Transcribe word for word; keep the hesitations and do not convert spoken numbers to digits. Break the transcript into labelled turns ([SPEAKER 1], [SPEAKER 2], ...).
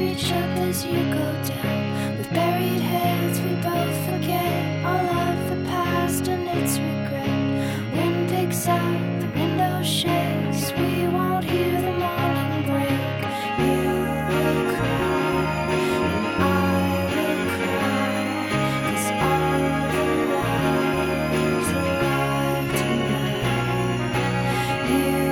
[SPEAKER 1] reach up as you go down. With buried heads, we both forget all of the past and its regret. Wind picks up, the window shakes. We won't hear the morning break. You will cry, and I will cry, 'cause all the lives alive tonight. You